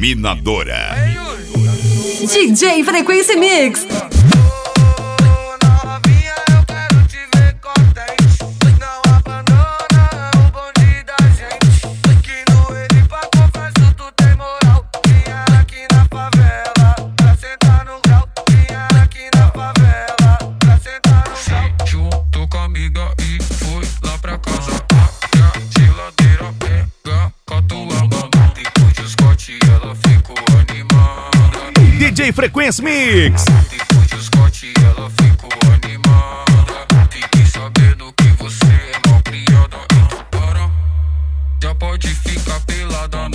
Dominadora. DJ Frequência Mix. DJ Frequência Mix. Depois de Scott ela ficou animada. Fiquei sabendo que você é mal criada. Então para, já pode ficar pelada.